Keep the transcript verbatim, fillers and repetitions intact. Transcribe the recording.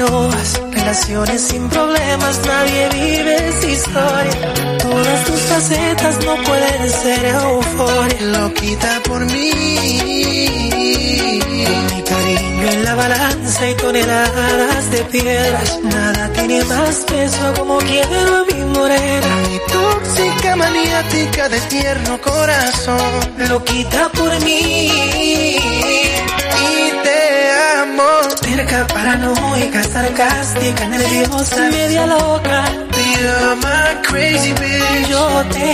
continúas. Relaciones sin problemas, nadie vive esa historia. Todas tus facetas no pueden ser euforia. Loquita por mí, con mi cariño en la balanza y toneladas de piedras, nada tiene más peso como quiero a mi morena. mi tóxica maniática de tierno corazón. Loquita por mí, Y te amo. terca, paranoica, sarcástica, nerviosa, media loca. You're my crazy bitch. Yo te